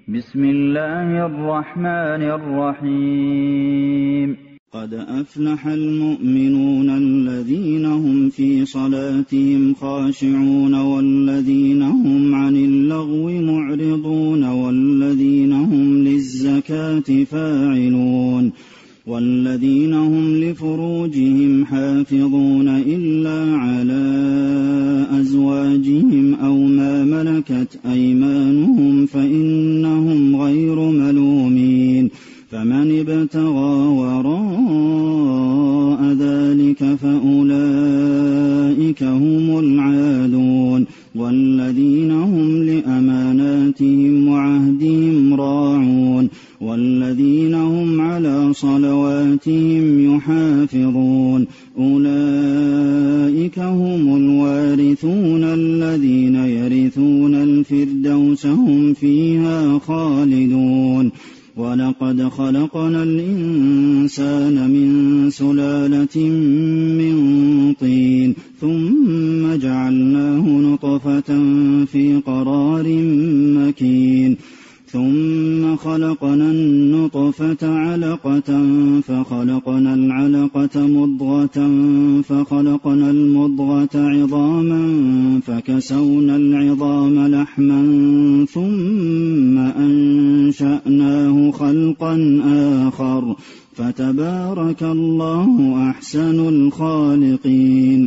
بسم الله الرحمن الرحيم. قد أفلح المؤمنون الذين هم في صلاتهم خاشعون والذين هم عن اللغو معرضون والذين هم للزكاة فاعلون والذين هم لفروجهم حافظون إلا على أزواجهم أو ما ملكت أيمانهم فإنهم غير ملومين فمن ابتغى وراء ذلك فأولئك هم العادون والذين هم لأماناتهم وعهدهم راعون والذين هم على صلواتهم يحافظون أولئك هم الوارثون الذين يرثون الفردوس هم فيها خالدون ولقد خلقنا الإنسان من سلالة من طين ثم جعلناه نطفة في قرار مكين ثم خلقنا النطفة علقة فخلقنا العلقة مضغة فخلقنا المضغة عظاما فكسونا العظام لحما ثم أنشأناه خلقا آخر فتبارك الله أحسن الخالقين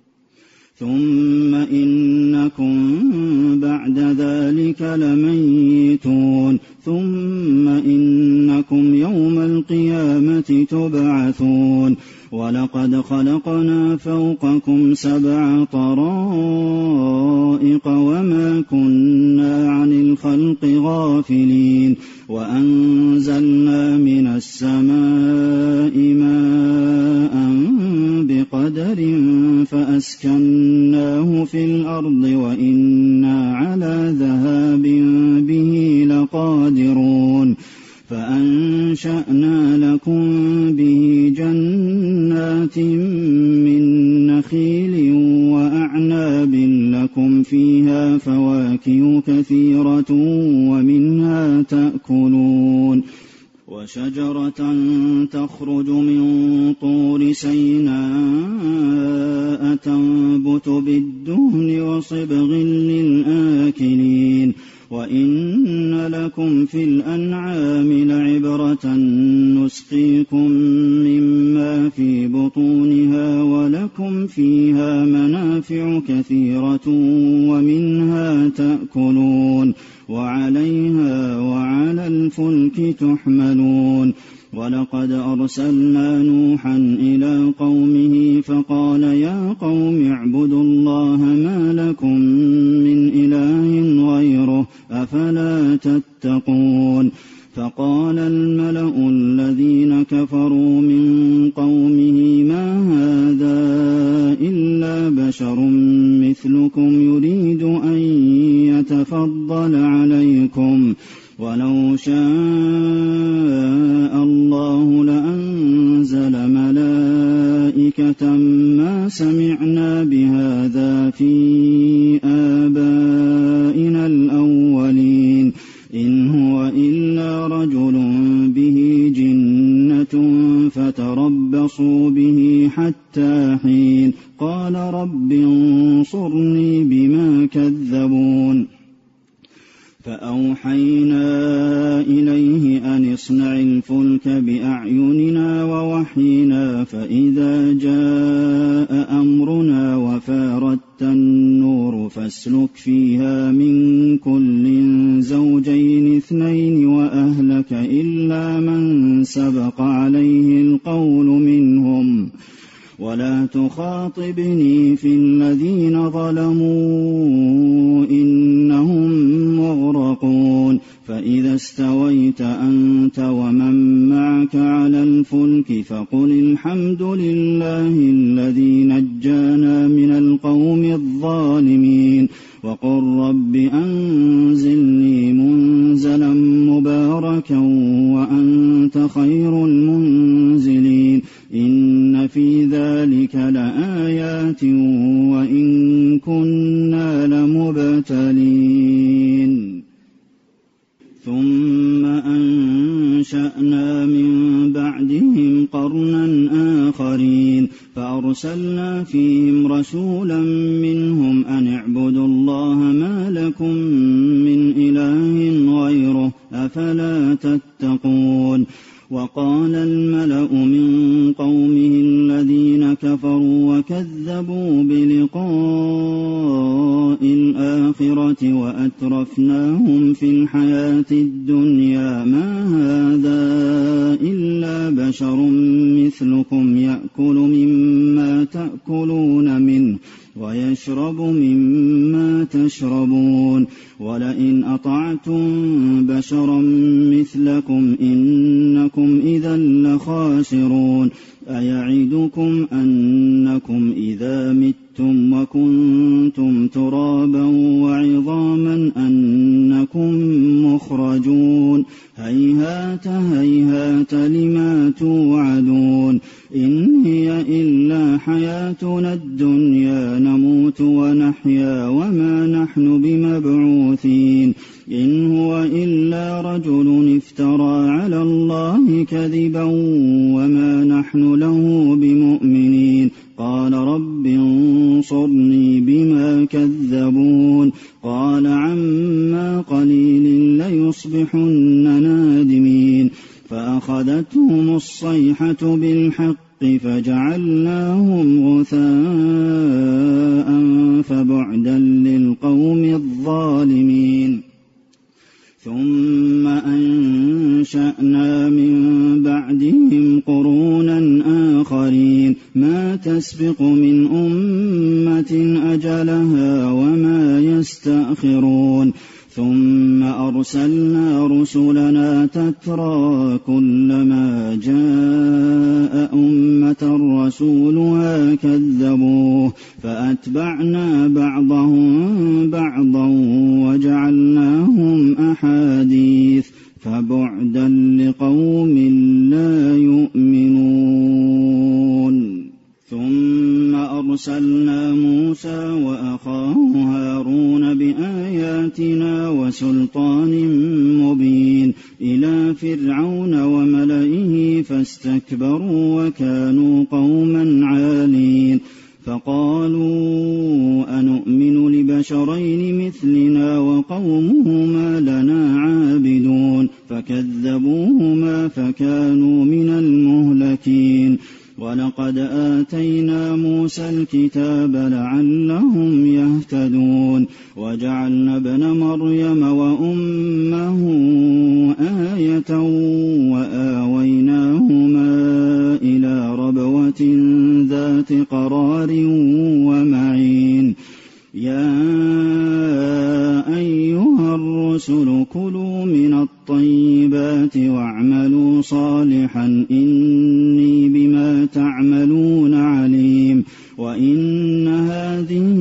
ثم إنكم بعد ذلك لميتون ثم إنكم يوم القيامة تبعثون ولقد خلقنا فوقكم 7 طرائق وما كنا عن الخلق غافلين وأنزلنا من السماء ماء بقدر فأسكناه في الأرض وإنا على ذهاب به لقادرون فأنشأنا لكم به جنات من نخيل وأعناب لكم فيها فواكه كثيرة ومنها تأكلون وشجرة تخرج من طور سيناء تنبت بالدهن وصبغ للآكلين وإن لكم في الأنعام لعبرة نسقيكم مما في بطونها ولكم فيها منافع كثيرة ومنها تأكلون وعليها وعلى الفلك تحملون ولقد أرسلنا نوحا إلى قومه فقال يا قوم اعبدوا الله ما لكم من إله غيره أفلا تتقون فقال الملأ الذين كفروا من قومه ما هذا إلا بشر مثلكم يريد أن يتفضل عليكم ولو شاء الله لأنزل ملائكة ما سمعنا بهذا في آبائنا الأولين إن هو إلا رجل به جنة فتربصوا به حتى حين قال رب انصرني بما كذبون فأوحينا إليه أن اصنع الفلك بأعيننا ووحينا فإذا جاء أمرنا وفارت النور فاسلك فيها من كل زوجين 2 وأهلك إلا من سبق عليه القول منهم ولا تخاطبني في الذين ظلموا إنهم مغرقون فإذا استويت أنت ومن معك على الفلك فقل الحمد لله الذي نجانا من القوم الظالمين وقل رب أنزلني منزلا مباركا وأنت خير المنزلين إن في ذلك لآيات وإن كنا لمبتلين ثم أنشأنا من بعدهم قرنا آخرين فأرسلنا فيهم رسولا منهم أن اعبدوا الله ما لكم من إله غيره أفلا تتقون وقال الملأ من قومه الذين كفروا وكذبوا بلقاء الآخرة وأترفناهم في الحياة الدنيا ما هذا إلا بشر مثلكم يأكل مما تأكلون منه ويشرب مما تشربون ولئن أطعتم بشرا مثلكم إنكم إذا لخاسرون أيعدكم أنكم إذا متم وكنتم ترابا وعظاما أنكم مخرجون هيهات هيهات لما توعدون إن هي إلا حياتنا الدنيا نموت ونحيا وما نحن بمبعوثين إن هو إلا رجل افترى على الله كذبا وما نحن له بمؤمنين قال رب انصرني بما كذبون قال عما قليل ليصبحن نادمين فأخذتهم الصيحة بالحق فجعلناهم غثاء فبعدا للقوم الظالمين ثم أنشأنا من بعدهم قرونا آخرين ما تسبق من أمة أجلها وما يستأخرون ثم أرسلنا رسلنا تترى كلما جاء أمة رسولها كذبوه فأتبعنا بعضهم بعضا وجعلناهم أحاديث فبعدا لقوم لا يؤمنون ثم أرسلنا موسى وأخاه هارون بآياتنا وسلطان مبين إلى فرعون وملئه فاستكبروا وكانوا قوما عالين فقالوا أنؤمن لبشرين مثلنا وقومهما لنا عابدون فكذبوهما فكانوا من المهلكين ولقد آتينا موسى الكتاب لعلهم يهتدون وجعلنا ابن مريم وأمه آية وآويناهما إلى ربوة ذات قرار ومعين يا أيها الرسل كلوا من الطيبات واعملوا صالحا إني بما تعملون عليم وإن هذه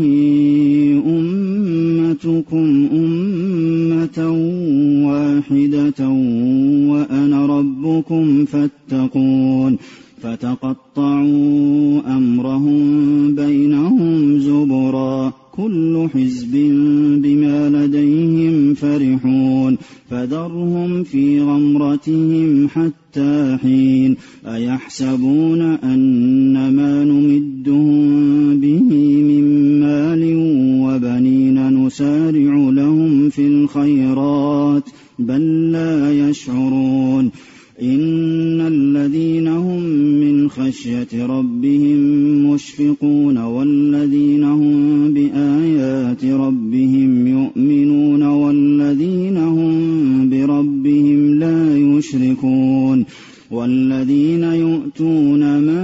أمتكم أمة واحدة وأنا ربكم فاتقون فتقطعوا أمرهم بينهم زبرا كل حزب بما لديهم فرحون فذرهم في غمرتهم حتى حين أيحسبون أن ما نمدهم به من مال وبنين نسارع لهم في الخيرات بل لا يشعرون إن الذين هم من خشية ربهم مشفقون والذين هم بآيات ربهم يؤمنون والذين هم بربهم لا يشركون والذين يؤتون ما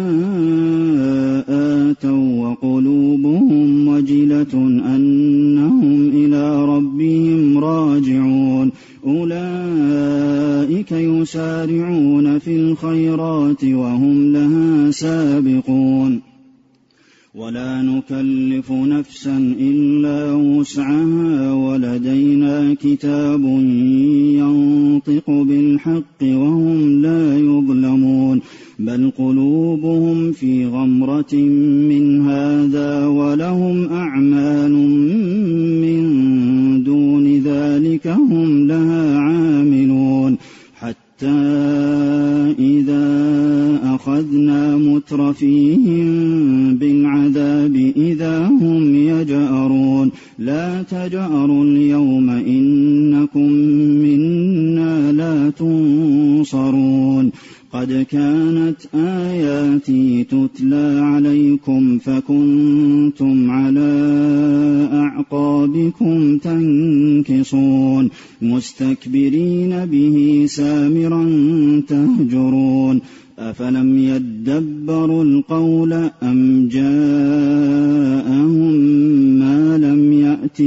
آتوا وقلوبهم وجلة أنهم إلى ربهم راجعون أولئك يسارعون في الخيرات وهم لها سابقون ولا نكلف نفسا إلا وسعها ولدينا كتاب ينطق بالحق وهم لا يظلمون بل قلوبهم في غمرة من هذا ولهم أعمال من دون ذلك هم لها عاملون حتى قد كانت آياتي تتلى عليكم فكنتم على أعقابكم تنكصون مستكبرين به سامرا تهجرون أفلم يدبروا القول أم جاءهم ما لم يأت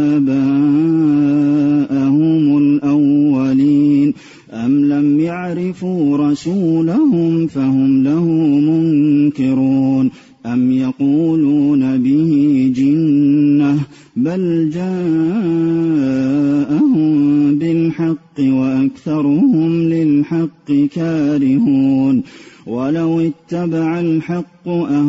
آباءهم الأولين أم لم يعرفوا رسولهم فهم له منكرون أم يقولون به جنة بل جاءهم بالحق وأكثرهم للحق كارهون ولو اتبع الحق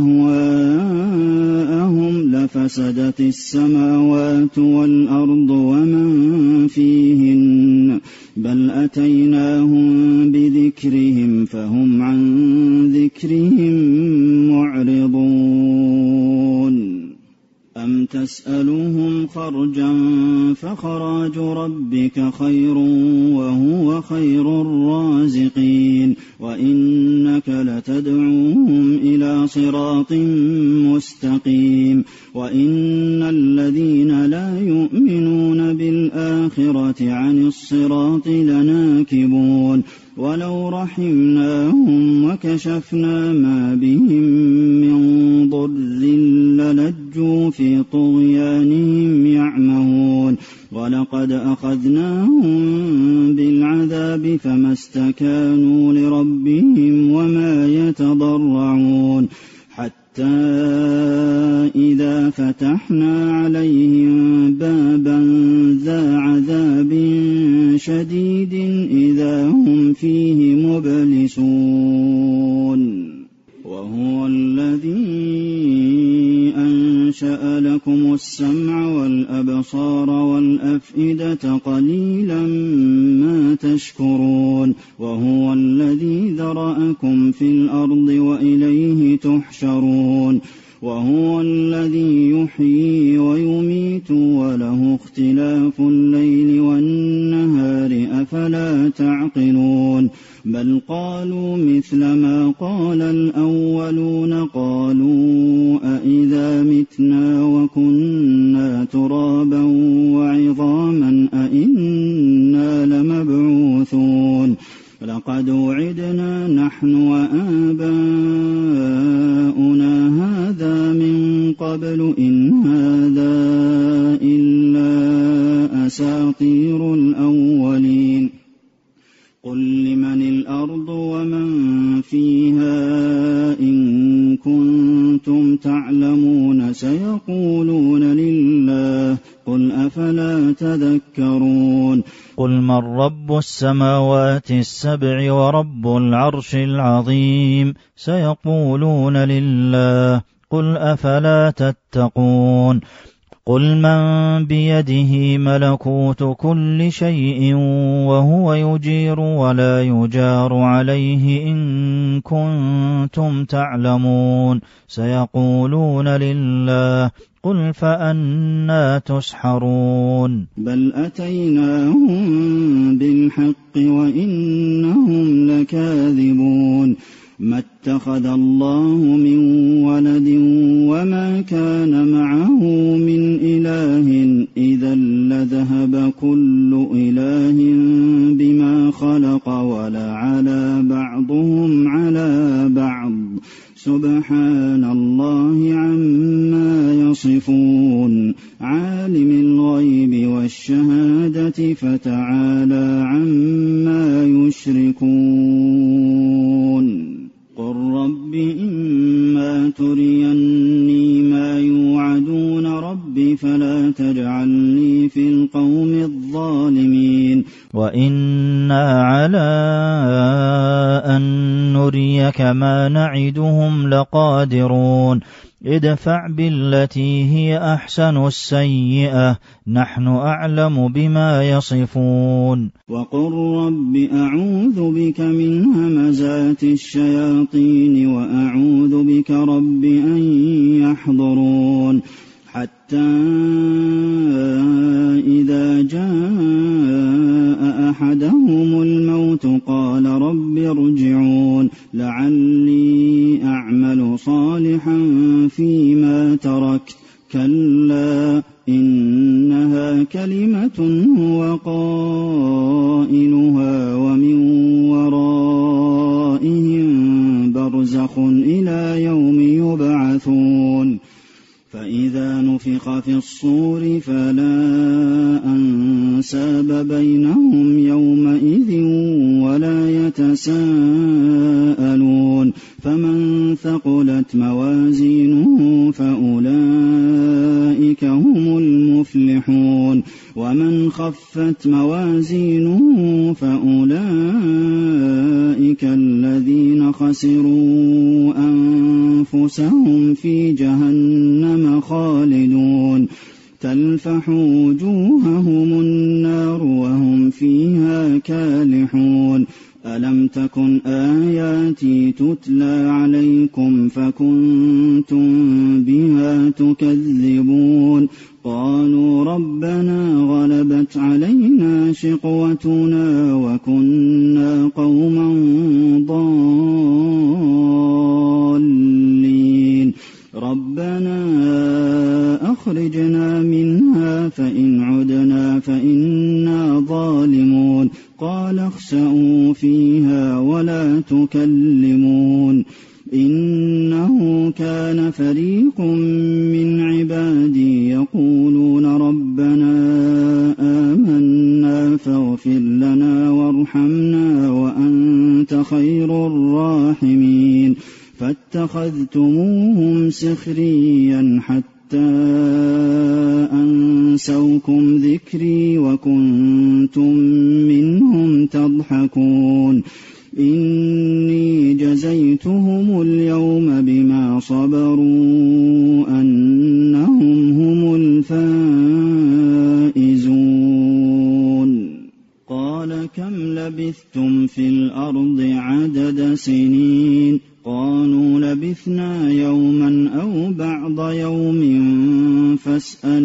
أهواءهم لفسدت السماوات والأرض ومن فيهن بل أتيناهم بذكرهم فهم عن ذكرهم معرضون أم تسألهم خرجا فخراج ربك خير وهو خير الرازقين وإنك لتدعوهم إلى صراط مستقيم وإن الذين لا يؤمنون بالآخرة عن الصراط لناكبون ولو رحمناهم وكشفنا ما بهم من ضر للجوا في طغيانهم يعمهون ولقد أخذناهم بالعذاب فما استكانوا لربهم وما يتضرعون حتى إذا فتحنا عليهم بابا ذا عذاب شديد إذا هم فيه مبلسون وهو الذي أنشأ لكم السمع والأبصار والأفئدة قليلا ما تشكرون وهو الذي ذرأكم في الأرض وإليه تحشرون وهو الذي يحيي ويميت وله اختلاف الليل والنهار أفلا تعقلون بل قالوا مثل ما قال الأولون قالوا أإذا متنا وكنا ترابا وعظاما أإنا لمبعوثون لقد وعدنا نحن وآباؤنا هذا من قبل إن هذا إلا أساطير الأولين قل لمن الأرض ومن فيها إن كنتم تعلمون سيقولون لله قل أفلا تذكرون قل من رب السماوات السبع ورب العرش العظيم سيقولون لله قل أفلا تتقون قل من بيده ملكوت كل شيء وهو يجير ولا يجار عليه إن كنتم تعلمون سيقولون لله قل فأنى تسحرون بل أتيناهم بالحق وإنهم لكاذبون ما اتخذ الله من ولد وما كان معه من إله إذا لذهب كل إله بما خلق ولعلى بعضهم على بعض سبحان الله عما يصفون عالم الغيب والشهادة فتعالى عما يشركون قل رب إما تريني ما يوعدون رب فلا تجعلني في القوم الظالمين وإنا على أن نريك ما نعدهم لقادرون ادفع بالتي هي أحسن السيئة نحن أعلم بما يصفون وقل رب أعوذ بك من همزات الشياطين وأعوذ بك رب أن يحضرون حتى إذا جاء أحدهم الموت قال رب ارجعون وقائلها ومن ورائهم برزخ إلى يوم يبعثون فإذا نفخ في الصور فلا أنساب بينهم يومئذ ولا يتساءلون فمن ثقلت موازينه فأولئك هم المفلحون ومن خفت موازينه فأولئك الذين خسروا أنفسهم في جهنم خالدون تلفح وجوههم النار وهم فيها كالحون ألم تكن آياتي تتلى عليكم فكنتم بها تكذبون قالوا ربنا غلبت علينا شقوتنا وكنا قوما ضالين ربنا أخرجنا منها فإن عدنا فإنا ظالمون قال اخسئوا فيها ولا تكلمون إنه كان فريق من عبادي يقولون ربنا آمنا فاغفر لنا وارحمنا وأنت خير الراحمين فاتخذتموهم سخريا حتى أنسوكم ذكري وكنتم منهم تضحكون إني جزيتهم اليوم بما صبروا أنهم هم الفائزون قال كم لبثتم في الأرض عدد سنين قالوا لبثنا يوما أو بعض يوم فاسأل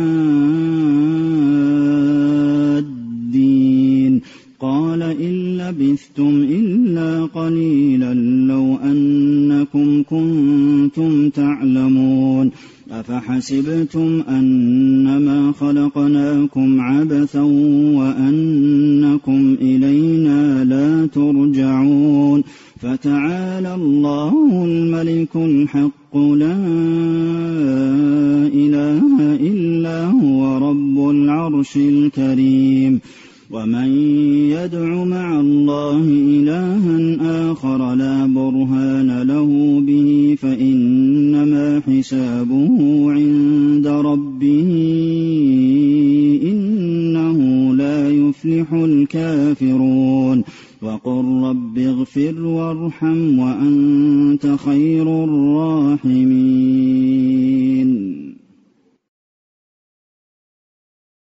العادين قال إن لبثتم إلا قليلا لو أنكم كنتم تعلمون أفحسبتم أنما خلقناكم عبثا وأنكم إلينا لا ترجعون فتعالى الله الملك الحق لا إله إلا هو رب العرش الكريم ومن يدع مع الله إلها آخر لا برهان له به فإنما حسابه عند ربه إنه لا يفلح الكافرون وقل رب اغفر وارحم وأنت خير الراحمين